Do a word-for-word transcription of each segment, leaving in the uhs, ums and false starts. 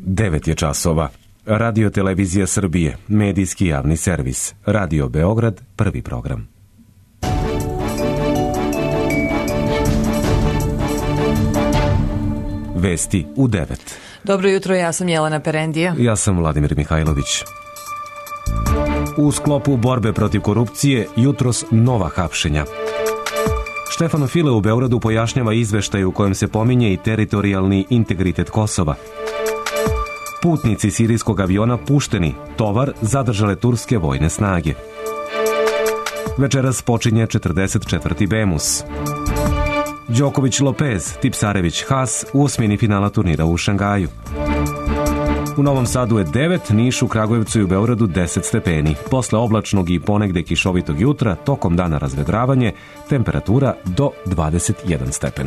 devet je časova. Radio Televizija Srbije, medijski javni servis. Radio Beograd, prvi program. Vesti u devet. Dobro jutro, ja sam Jelena Perendija. Ja sam Vladimir Mihajlović. U sklopu borbe protiv korupcije, jutros nova hapšenja. Štefan File u Beogradu pojašnjava izveštaj u kojem se pominje i teritorijalni integritet Kosova. Putnici sirijskog aviona pušteni, tovar zadržale turske vojne snage. Večeras počinje četrdeset četvrti Bemus. Đoković Lopez, Tipsarević Haas u osmini finala turnira u Šangaju. U Novom Sadu je devet, Nišu, Kragujevcu i u Beogradu deset stepeni. Posle oblačnog i ponegde kišovitog jutra, tokom dana razvedravanje, temperatura do dvadeset jedan stepen.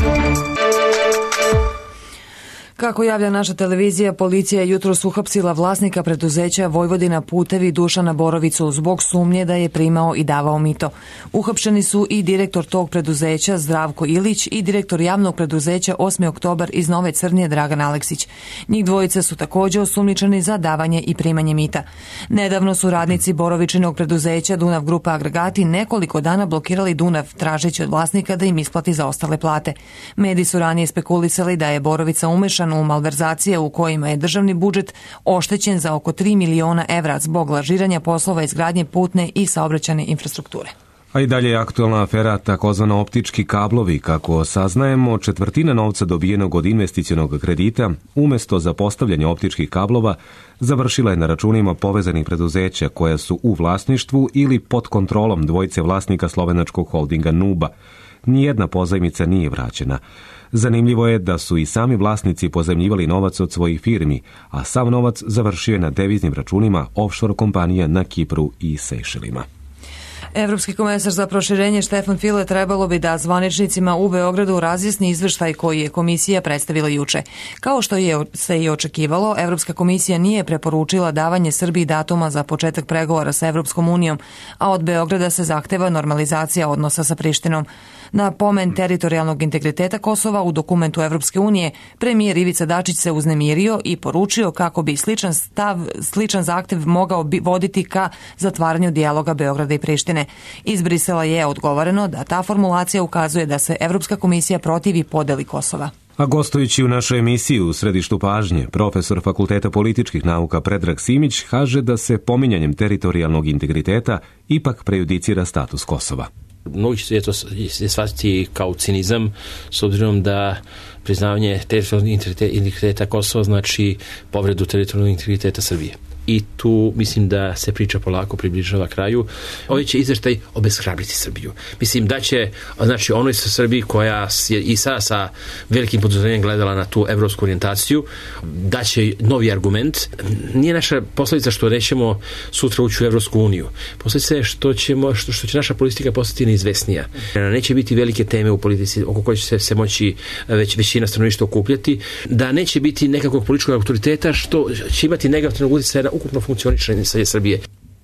Kako javlja naša televizija, policija je jutros uhapsila vlasnika preduzeća Vojvodina putevi Dušana Borovicu zbog sumnje da je primao i davao mito. Uhapšeni su i direktor tog preduzeća Zdravko Ilić i direktor javnog preduzeća osmi oktobar iz Nove Crnje Dragan Aleksić. Njih dvojice su također osumnjičeni za davanje i primanje mita. Nedavno su radnici Borovičinog preduzeća Dunav Grupa Agregati nekoliko dana blokirali Dunav tražeći od vlasnika da im isplati zaostale plate. Mediji su ranije spekulisali da je Borovica umešan u malverzacije u kojima je državni budžet oštećen za oko tri miliona evra zbog lažiranja poslova izgradnje putne i saobraćajne infrastrukture. A i dalje je aktualna afera takozvana optički kablovi. Kako saznajemo, četvrtina novca dobijenog od investicionog kredita, umesto za postavljanje optičkih kablova, završila je na računima povezanih preduzeća koja su u vlasništvu ili pod kontrolom dvojice vlasnika slovenačkog holdinga Nuba. Nijedna pozajmica nije vraćena. Zanimljivo je da su i sami vlasnici pozajmljivali novac od svojih firmi, a sav novac završio je na deviznim računima offshore kompanija na Kipru i Sejšelima. Evropski komesar za proširenje Štefan File trebalo bi da zvaničnicima u Beogradu razjasni izveštaj koji je komisija predstavila juče. Kao što je se i očekivalo, Evropska komisija nije preporučila davanje Srbiji datuma za početak pregovora sa Evropskom unijom, a od Beograda se zahteva normalizacija odnosa sa Prištinom. Na pomen teritorijalnog integriteta Kosova u dokumentu Evropske unije, premijer Ivica Dačić se uznemirio i poručio kako bi sličan stav, sličan zahtev mogao bi voditi ka zatvaranju dijaloga Beograda i Prištine. Iz Brisela je odgovoreno da ta formulacija ukazuje da se Evropska komisija protivi podeli Kosova. A gostujući u našoj emisiji u središtu pažnje, profesor Fakulteta političkih nauka Predrag Simić kaže da se pominjanjem teritorijalnog integriteta ipak prejudicira status Kosova. Mnogi će to shvatiti kao cinizam, s obzirom da priznavanje teritorijalnog integriteta Kosova znači povredu teritorijalnog integriteta Srbije. I tu mislim da se priča polako približava kraju. Ovaj će izveštaj obeshrabriti Srbiju. Mislim da će, znači onoj sa Srbiji koja je i sada sa velikim poduzećem gledala na tu evropsku orijentaciju, da će novi argument. Nije naša posljedica što nećemo sutra ući u Evropsku uniju. Posljedica je što, ćemo, što, što će naša politika postati neizvesnija. Neće biti velike teme u politici oko koje će se, se moći već većina stanovništva okupljati. Da neće biti nekakvog političkog autoriteta što će imati negativnog utjecaja na ukupno funkcioničenje Srbije.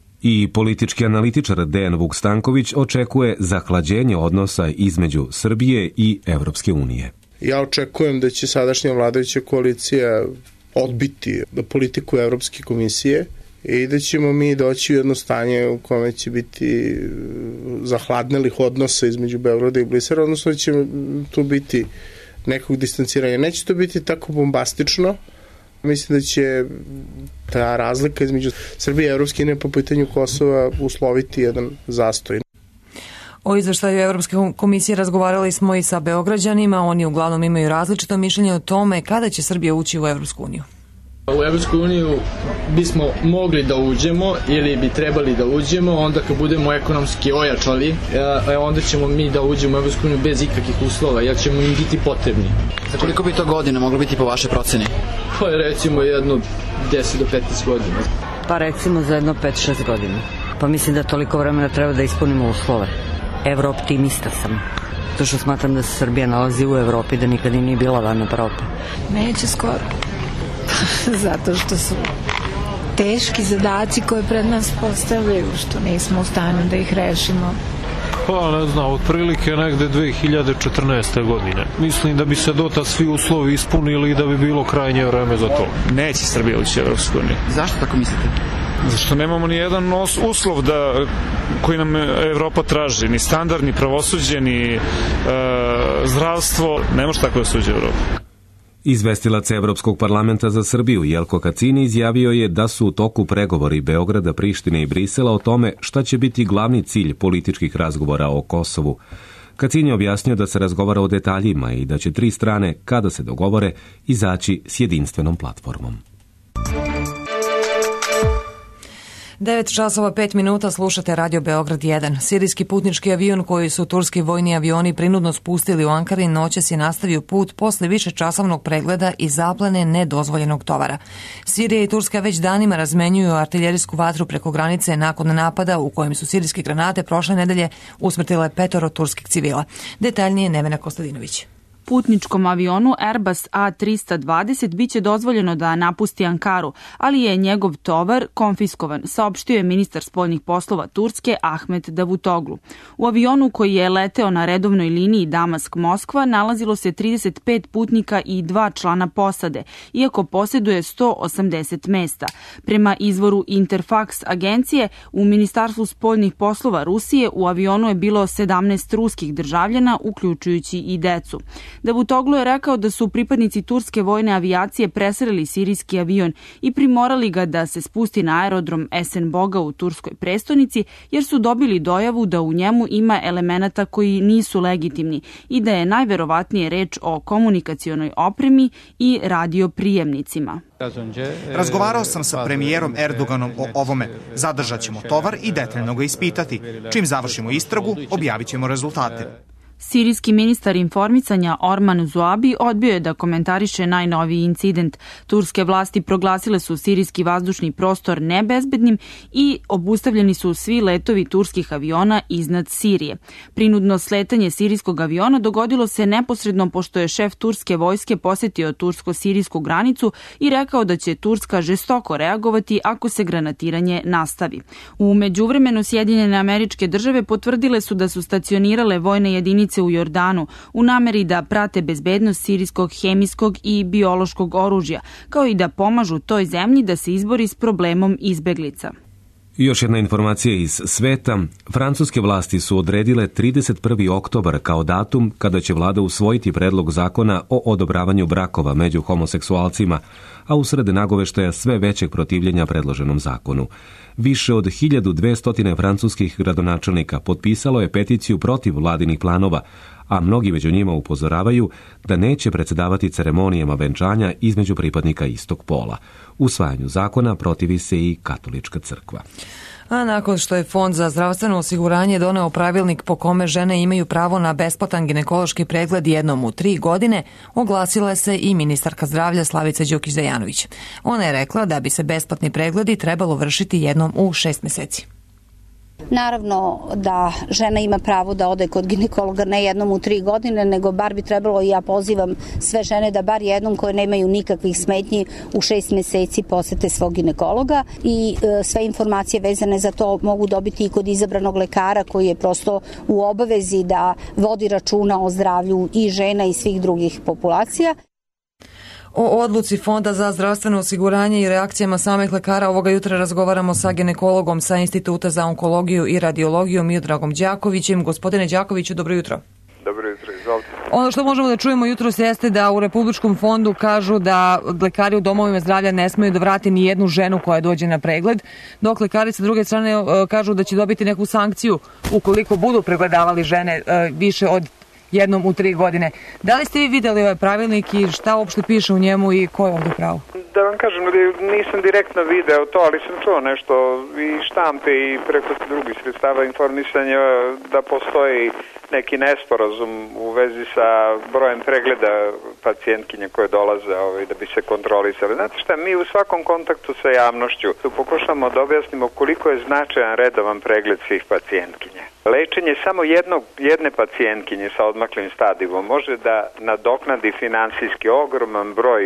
I politički analitičar Dejan Vuk Stanković očekuje zahlađenje odnosa između Srbije i Evropske unije. Ja očekujem da će sadašnja vladajuća koalicija odbiti politiku Evropske komisije i da ćemo mi doći u jedno stanje u kome će biti zahladnelih odnosa između Beograda i Brisela, odnosno da će tu biti nekog distanciranja. Neće to biti tako bombastično. Mislim da će ta razlika između Srbije i Evropske unije po pitanju Kosova usloviti jedan zastoj. O izveštaju Evropske komisije razgovarali smo i sa Beograđanima. Oni uglavnom imaju različito mišljenje o tome kada će Srbija ući u Evropsku uniju. U Evropsku uniju bismo mogli da uđemo ili bi trebali da uđemo onda kad budemo ekonomski ojačali, onda ćemo mi da uđemo u Evropsku uniju bez ikakvih uslova, jer ćemo im biti potrebni. Za koliko bi to godina moglo biti po vašoj proceni? Pa recimo jedno deset do petnaest godina. Pa recimo za jedno pet šest godina. Pa mislim da toliko vremena treba da ispunimo uslove. Evrooptimista sam. To što smatram da se Srbija nalazi u Evropi, da nikad nije bila van Evrope. Neće skoro. Zato što su teški zadaci koje pred nas postavljaju, što nismo u stanju da ih rešimo. Pa ne znam, otprilike negde dve hiljade četrnaeste. godine. Mislim da bi se dotad svi uslovi ispunili i da bi bilo krajnje vreme za to. Neće Srbija ući u Evropsku uniju. Zašto tako mislite? Zašto nemamo ni jedan uslov da, koji nam Evropa traži, ni standard, ni pravosuđe, ni e, zdravstvo, ne može tako da se uđe u Evropu. Izvestilac Evropskog parlamenta za Srbiju Jelko Kacini izjavio je da su u toku pregovori Beograda, Prištine i Brisela o tome šta će biti glavni cilj političkih razgovora o Kosovu. Kacini je objasnio da se razgovara o detaljima i da će tri strane, kada se dogovore, izaći s jedinstvenom platformom. devet časova pet minuta slušate Radio Beograd jedan. Sirijski putnički avion koji su turski vojni avioni prinudno spustili u Ankari noćas je nastavio put posle više časovnog pregleda i zaplene nedozvoljenog tovara. Sirija i Turska već danima razmenjuju artiljerijsku vatru preko granice nakon napada u kojem su sirijske granate prošle nedelje usmrtile petoro turskih civila. Detaljnije Nevena Kostadinović. Putničkom avionu Airbus A trista dvadeset biće dozvoljeno da napusti Ankaru, ali je njegov tovar konfiskovan, saopštio je ministar spoljnih poslova Turske Ahmet Davutoglu. U avionu koji je leteo na redovnoj liniji Damask-Moskva nalazilo se trideset pet putnika i dva člana posade, iako posjeduje sto osamdeset mesta. Prema izvoru Interfax agencije, u Ministarstvu spoljnih poslova Rusije u avionu je bilo sedamnaest ruskih državljana, uključujući i decu. Davutoglu je rekao da su pripadnici turske vojne avijacije presreli sirijski avion i primorali ga da se spusti na aerodrom Esenboga u turskoj prestonici, jer su dobili dojavu da u njemu ima elemenata koji nisu legitimni i da je najverovatnije reč o komunikacionoj opremi i radioprijemnicima. Razgovarao sam sa premijerom Erdoganom o ovome. Zadržat ćemo tovar i detaljno ga ispitati. Čim završimo istragu, objavit ćemo rezultate. Sirijski ministar informisanja Orman Zuabi odbio je da komentariše najnoviji incident. Turske vlasti proglasile su sirijski vazdušni prostor nebezbednim i obustavljeni su svi letovi turskih aviona iznad Sirije. Prinudno sletanje sirijskog aviona dogodilo se neposredno pošto je šef turske vojske posetio tursko-sirijsku granicu i rekao da će Turska žestoko reagovati ako se granatiranje nastavi. U međuvremenu Sjedinjene Američke Države potvrdile su da su stacionirale vojne jedinice u Jordanu u nameri da prate bezbednost sirijskog hemijskog i biološkog oružja, kao i da pomažu toj zemlji da se izbori s problemom izbeglica. Još jedna informacija iz sveta. Francuske vlasti su odredile trideset prvi oktobar kao datum kada će vlada usvojiti predlog zakona o odobravanju brakova među homoseksualcima, a usred nagoveštaja sve većeg protivljenja predloženom zakonu. Više od hiljadu dvesta francuskih gradonačelnika potpisalo je peticiju protiv vladinih planova, a mnogi među njima upozoravaju da neće predsjedavati ceremonijama venčanja između pripadnika istog pola. Usvajanju zakona protivi se i katolička crkva. A nakon što je Fond za zdravstveno osiguranje doneo pravilnik po kome žene imaju pravo na besplatan ginekološki pregled jednom u tri godine, oglasila se i ministarka zdravlja Slavica Đukić-Dejanović. Ona je rekla da bi se besplatni pregledi trebalo vršiti jednom u šest meseci. Naravno da žena ima pravo da ode kod ginekologa ne jednom u tri godine, nego bar bi trebalo, i ja pozivam sve žene da bar jednom koje nemaju nikakvih smetnji u šest meseci posete svog ginekologa i e, sve informacije vezane za to mogu dobiti i kod izabranog lekara koji je prosto u obavezi da vodi računa o zdravlju i žena i svih drugih populacija. O odluci Fonda za zdravstveno osiguranje i reakcijama samih lekara ovoga jutra razgovaramo sa ginekologom sa Instituta za onkologiju i radiologiju Miodragom Đakovićem. Gospodine Đakoviću, dobro jutro. Dobro jutro, izvolite. Ono što možemo da čujemo jutros jeste da u Republičkom fondu kažu da lekari u domovima zdravlja ne smeju da vrati ni jednu ženu koja dođe na pregled, dok lekari sa druge strane kažu da će dobiti neku sankciju ukoliko budu pregledavali žene više od jednom u tri godine. Da li ste vi videli ovaj pravilnik i šta uopšte piše u njemu i ko je ovdje pravo? Da vam kažem, nisam direktno video to, ali sam čuo nešto i štampe i preko drugih sredstava informisanja da postoji neki nesporazum u vezi sa brojem pregleda pacijentkinja koje dolaze ovaj, da bi se kontrolisali. Znate šta, mi u svakom kontaktu sa javnošću tu pokušamo da objasnimo koliko je značajan redovan pregled svih pacijentkinja. Lečenje samo jednog, jedne pacijentkinje sa odmaklim stadijom može da nadoknadi finansijski ogroman broj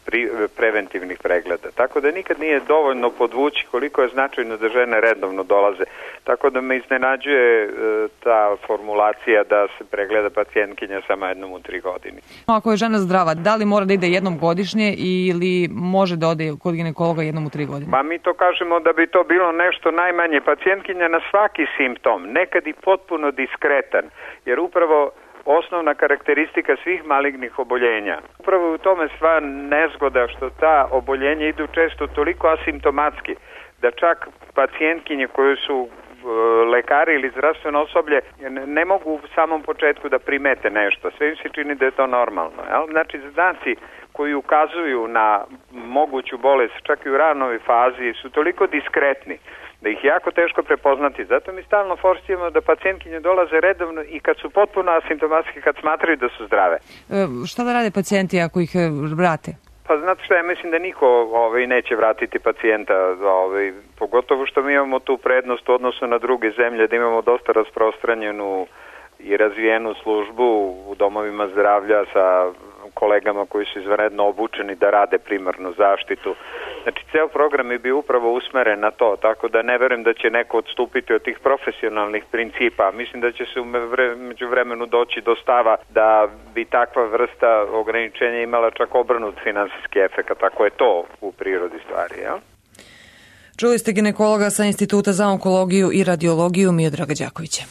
pri, preventivnih pregleda. Tako da nikad nije dovoljno podvući koliko je značajno da žene redovno dolaze. Tako da me iznenađuje e, ta formulacija da se pregleda pacijentkinja samo jednom u tri godine. Ako je žena zdrava, da li mora da ide jednom godišnje ili može da ode kod ginekologa jednom u tri godine? Ma mi to kažemo da bi to bilo nešto najmanje. Pacijentkinja na svaki simptom, nekad i potpuno diskretan, jer upravo osnovna karakteristika svih malignih oboljenja. Upravo u tome sva nezgoda što ta oboljenja idu često toliko asimptomatski, da čak pacijentkinje koje su lekari ili zdravstveno osoblje ne mogu u samom početku da primete nešto. Sve im se čini da je to normalno. Jel? Znači, znaci koji ukazuju na moguću bolest čak i u ranoj fazi su toliko diskretni da ih jako teško prepoznati. Zato mi stalno forsiramo da pacijentkinje dolaze redovno i kad su potpuno asimptomatski, kad smatraju da su zdrave. E, šta da rade pacijenti ako ih vrate? Pa znate što, ja mislim da niko ovaj, neće vratiti pacijenta, ovaj, pogotovo što mi imamo tu prednost u odnosu na druge zemlje, da imamo dosta rasprostranjenu i razvijenu službu u domovima zdravlja sa kolegama koji su izvanredno obučeni da rade primarnu zaštitu. Znači, ceo program je bio upravo usmeren na to, tako da ne verujem da će neko odstupiti od tih profesionalnih principa. Mislim da će se među vremenu doći do stava da bi takva vrsta ograničenja imala čak obrnut finansijski efekt, ako je to u prirodi stvari, jel? Čuli ste ginekologa sa Instituta za onkologiju i radiologiju Miodraga Đakovića.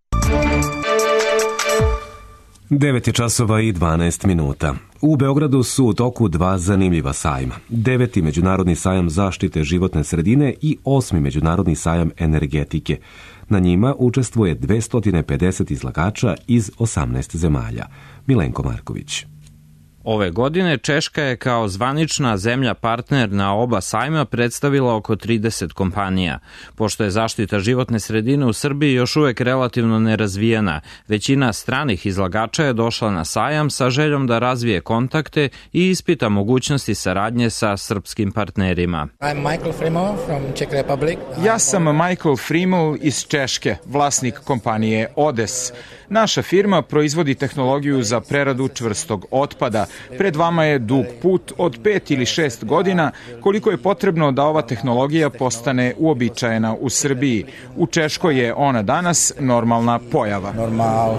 devet je časova i dvanaest minuta. U Beogradu su u toku dva zanimljiva sajma. Deveti Međunarodni sajam zaštite životne sredine i osmi Međunarodni sajam energetike. Na njima učestvuje dvesta pedeset izlagača iz osamnaest zemalja. Milenko Marković. Ove godine Češka je kao zvanična zemlja partner na oba sajma predstavila oko trideset kompanija. Pošto je zaštita životne sredine u Srbiji još uvek relativno nerazvijena, većina stranih izlagača je došla na sajam sa željom da razvije kontakte i ispita mogućnosti saradnje sa srpskim partnerima. Ja sam Michael Friemel iz Češke, vlasnik kompanije Odes. Naša firma proizvodi tehnologiju za preradu čvrstog otpada. Pred vama je dug put od pet ili šest godina koliko je potrebno da ova tehnologija postane uobičajena u Srbiji. U Češkoj je ona danas normalna pojava. Normal.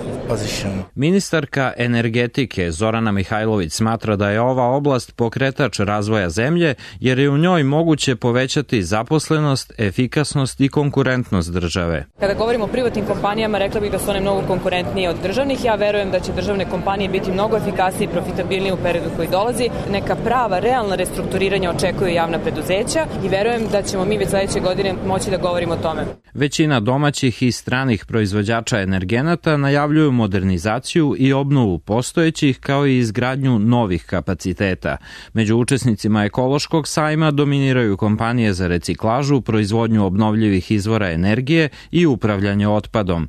Ministarka energetike Zorana Mihajlović smatra da je ova oblast pokretač razvoja zemlje jer je u njoj moguće povećati zaposlenost, efikasnost i konkurentnost države. Kada govorimo o privatnim kompanijama, rekla bih da su one mnogo konkurentnije od državnih. Ja verujem da će državne kompanije biti mnogo efikasnije i profitabilnije u periodu koji dolazi. Neka prava, realna restrukturiranja očekuju javna preduzeća i verujem da ćemo mi već sledeće godine moći da govorimo o tome. Većina domaćih i stranih proizvođača energenata najavljuju modernizaciju i obnovu postojećih kao i izgradnju novih kapaciteta. Među učesnicima ekološkog sajma dominiraju kompanije za reciklažu, proizvodnju obnovljivih izvora energije i upravljanje otpadom.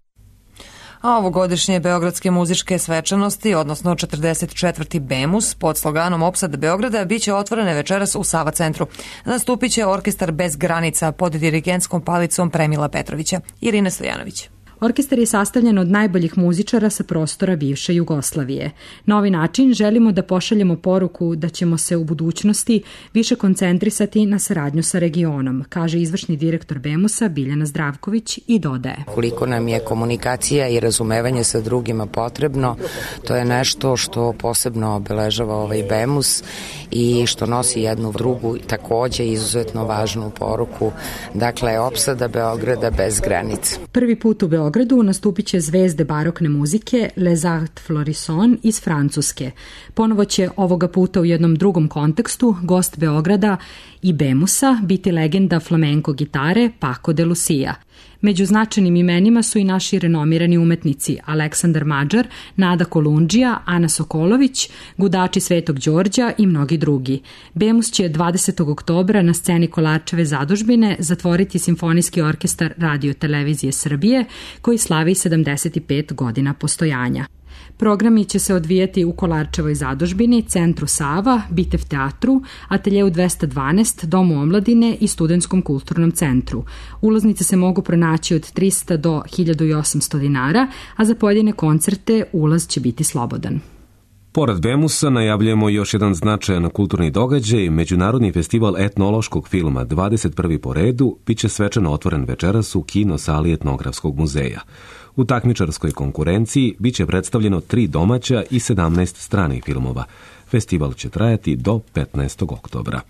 A ovogodišnje Beogradske muzičke svečanosti, odnosno četrdeset četvrti BEMUS, pod sloganom Opsad Beograda, biće otvorene večeras u Sava centru. Nastupit će orkestar Bez granica pod dirigentskom palicom Premila Petrovića. Irina Stojanović. Orkestar je sastavljen od najboljih muzičara sa prostora bivše Jugoslavije. Na ovaj način želimo da pošaljemo poruku da ćemo se u budućnosti više koncentrisati na saradnju sa regionom, kaže izvršni direktor BEMUS-a Biljana Zdravković i dodaje. Koliko nam je komunikacija i razumevanje sa drugima potrebno, to je nešto što posebno obeležava ovaj BEMUS i što nosi jednu drugu takođe izuzetno važnu poruku, dakle opsada Beograda bez granica. Prvi put u Beogradu Beogradu nastupit će zvezde barokne muzike Les Arts Florissants iz Francuske. Ponovo će ovoga puta u jednom drugom kontekstu gost Beograda i BEMUS-a biti legenda flamenko gitare Paco de Lucia. Među značajnim imenima su i naši renomirani umetnici Aleksandar Mađar, Nada Kolundžija, Ana Sokolović, gudači Svetog Đorđa i mnogi drugi. BEMUS će dvadesetog oktobra na sceni Kolarčeve zadužbine zatvoriti Simfonijski orkestar Radio Televizije Srbije, koji slavi sedamdeset pet godina postojanja. Programi će se odvijati u Kolarčevoj zadužbini, Centru Sava, Bitev teatru, Ateljeu dvesta dvanaest, Domu omladine i Studentskom kulturnom centru. Ulaznice se mogu pronaći od trista do hiljadu osamsto dinara, a za pojedine koncerte ulaz će biti slobodan. Pored Bemusa najavljujemo još jedan značajan kulturni događaj, Međunarodni festival etnološkog filma dvadeset prvi po redu biće svečano otvoren večeras u kino sali Etnografskog muzeja. U takmičarskoj konkurenciji biće predstavljeno tri domaća i sedamnaest stranih filmova. Festival će trajati do petnaestog oktobra.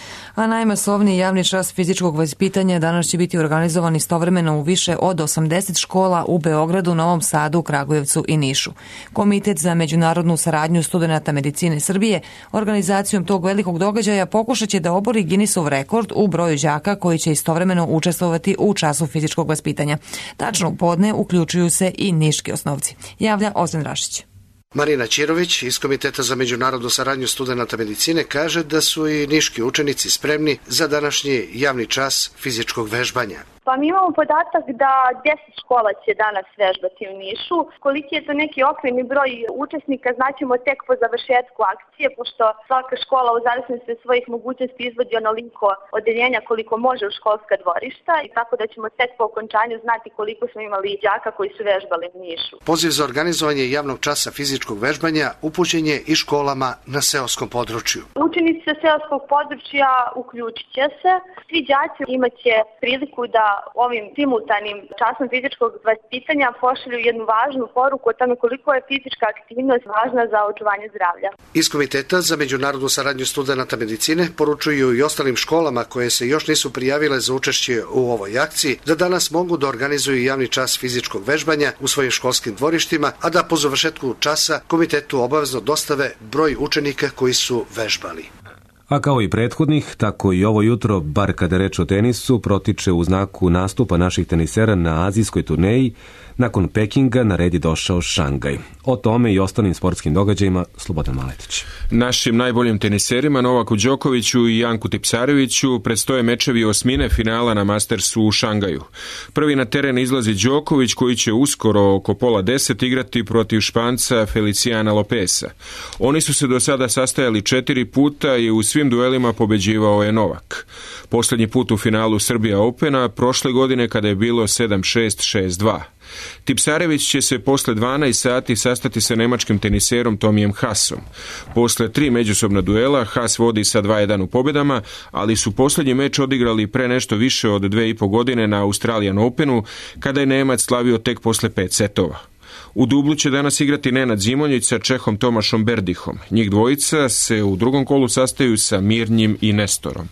A najmasovniji javni čas fizičkog vaspitanja danas će biti organizovan istovremeno u više od osamdeset škola u Beogradu, Novom Sadu, Kragujevcu i Nišu. Komitet za međunarodnu saradnju studenata medicine Srbije organizacijom tog velikog događaja pokušat će da obori Guinnessov rekord u broju đaka koji će istovremeno učestvovati u času fizičkog vaspitanja. Tačno u podne uključuju se i niški osnovci. Javlja Ozren Rašić. Marina Ćirović iz Komiteta za međunarodnu saradnju studenata medicine kaže da su i niški učenici spremni za današnji javni čas fizičkog vežbanja. Pa mi imamo podatak da deset škola će danas vežbati u Nišu. Koliki je to neki okvirni broj učesnika znaćemo tek po završetku akcije, pošto svaka škola u zavisnosti od svojih mogućnosti izvodi onoliko odeljenja koliko može u školska dvorišta, i tako da ćemo tek po okončanju znati koliko smo imali đaka koji su vežbali u Nišu. Poziv za organizovanje javnog časa fizičkog vežbanja upućen je i školama na seoskom području. Učenici sa seoskog područja uključit će se. Svi đaci imaće priliku da ovim simultanim časom fizičkog vaspitanja pošalju jednu važnu poruku o tome koliko je fizička aktivnost važna za očuvanje zdravlja. Iz Komiteta za međunarodnu saradnju studenata medicine poručuju i ostalim školama koje se još nisu prijavile za učešće u ovoj akciji da danas mogu da organizuju javni čas fizičkog vežbanja u svojim školskim dvorištima, a da po završetku časa komitetu obavezno dostave broj učenika koji su vežbali. A kao i prethodnih, tako i ovo jutro, bar kada reč o tenisu, protiče u znaku nastupa naših tenisera na azijskoj turneji. Nakon Pekinga na red je došao Šangaj. O tome i ostalim sportskim događajima Slobodan Maletić. Našim najboljim teniserima Novaku Đokoviću i Janku Tipsareviću predstoje mečevi osmine finala na Mastersu u Šangaju. Prvi na teren izlazi Đoković, koji će uskoro oko pola deset igrati protiv Španca Feliciana Lopesa. Oni su se do sada sastajali četiri puta i u svim duelima pobeđivao je Novak. Posljednji put u finalu Srbija Opena prošle godine kada je bilo sedam šest, šest dva. Tipsarević će se posle dvanaest sati sastati sa nemačkim teniserom Tomijem Haasom. Posle tri međusobna duela Haas vodi sa dva jedan u pobjedama, ali su posljednji meč odigrali pre nešto više od dve i po godine na Australian Openu, kada je Nemac slavio tek posle pet setova. U dublu će danas igrati Nenad Zimonjić sa Čehom Tomašom Berdihom. Njih dvojica se u drugom kolu sastaju sa Mirnjim i Nestorom.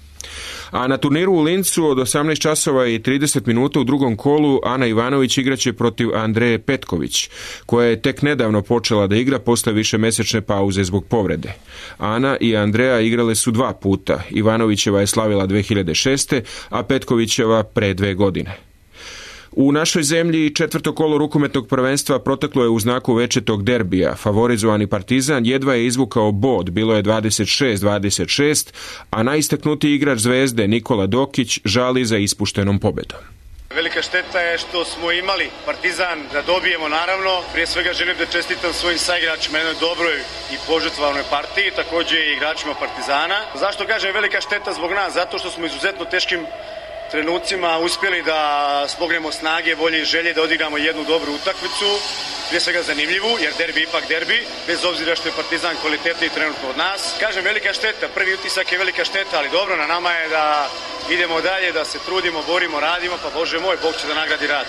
A na turniru u Lincu od osamnaest časova i trideset minuta u drugom kolu Ana Ivanović igraće protiv Andreje Petković, koja je tek nedavno počela da igra posle višemesečne pauze zbog povrede. Ana i Andreja igrale su dva puta. Ivanovićeva je slavila dve hiljade šeste. a Petkovićeva pre dve godine. U našoj zemlji četvrto kolo rukometnog prvenstva proteklo je u znaku večetog derbija. Favorizovani Partizan jedva je izvukao bod, bilo je dvadeset šest dvadeset šest, a najistaknutiji igrač Zvezde Nikola Dokić žali za ispuštenom pobedom. Velika šteta je što smo imali Partizan da dobijemo, naravno. Prije svega želim da čestitam svojim saigračima jednoj dobroj i požrtvovanoj partiji, takođe i igračima Partizana. Zašto kažem velika šteta zbog nas? Zato što smo izuzetno teškim trenucima uspjeli da smognemo snage, volje i želje da odigramo jednu dobru utakmicu, prije svega zanimljivu, jer derbi je ipak derbi, bez obzira što je Partizan kvalitetniji trenutno od nas. Kažem velika šteta, prvi utisak je velika šteta, ali dobro, na nama je da idemo dalje, da se trudimo, borimo, radimo, pa Bože moj, Bog će da nagradi rad.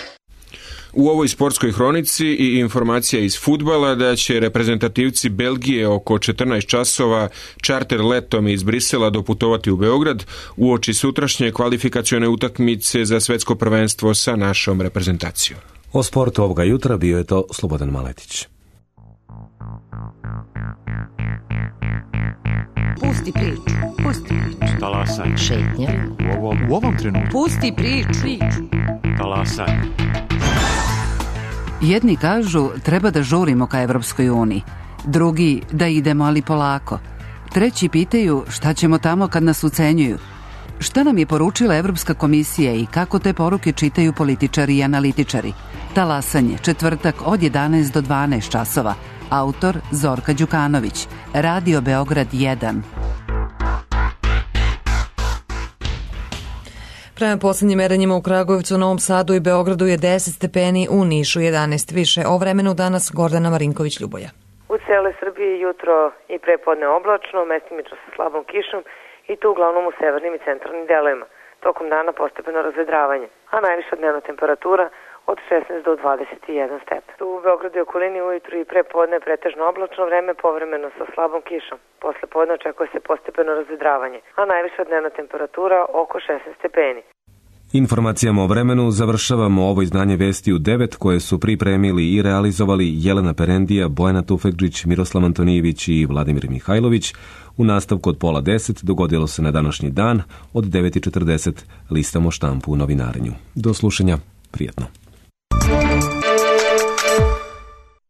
U ovoj sportskoj hronici i informacija iz fudbala da će reprezentativci Belgije oko četrnaest časova čarter letom iz Brisela doputovati u Beograd uoči sutrašnje kvalifikacione utakmice za svetsko prvenstvo sa našom reprezentacijom. O sportu ovoga jutra bio je to Slobodan Maletić. Pusti priču, pusti priču. Talasaj. Šetnja. U ovom, u ovom trenutku. Pusti priču. Talasaj. Jedni kažu treba da žurimo ka Evropskoj uniji, drugi da idemo ali polako. Treći pitaju šta ćemo tamo kad nas ucenjuju. Šta nam je poručila Evropska komisija i kako te poruke čitaju političari i analitičari? Talasanje, četvrtak od jedanaest do dvanaest časova. Autor Zorka Đukanović. Radio Beograd jedan. Prema poslednjim merenjima u Kragujevcu, Novom Sadu i Beogradu je deset stepeni, u Nišu jedanaest više. O vremenu danas Gordana Marinković-Ljuboja. U celoj Srbiji jutro i prepodne oblačno, mestimično sa slabom kišom i to uglavnom u severnim i centralnim delovima. Tokom dana postepeno razvedravanje, a najviša dnevna temperatura od šesnaest do dvadeset jedan stepen. U Beogradu i okolini ujutru i prepodne pretežno oblačno vreme, povremeno sa slabom kišom. Posle podne očekuje se postepeno razvedravanje, a najviša dnevna temperatura oko šesnaest stepeni. Informacijama o vremenu završavamo ovo izdanje Vesti u devet koje su pripremili i realizovali Jelena Perendija, Bojana Tufekđić, Miroslav Antonijević i Vladimir Mihajlović. U nastavku od pola deset dogodilo se na današnji dan od devet i četrdeset listamo štampu u novinarenju. Do slušanja, prijetno.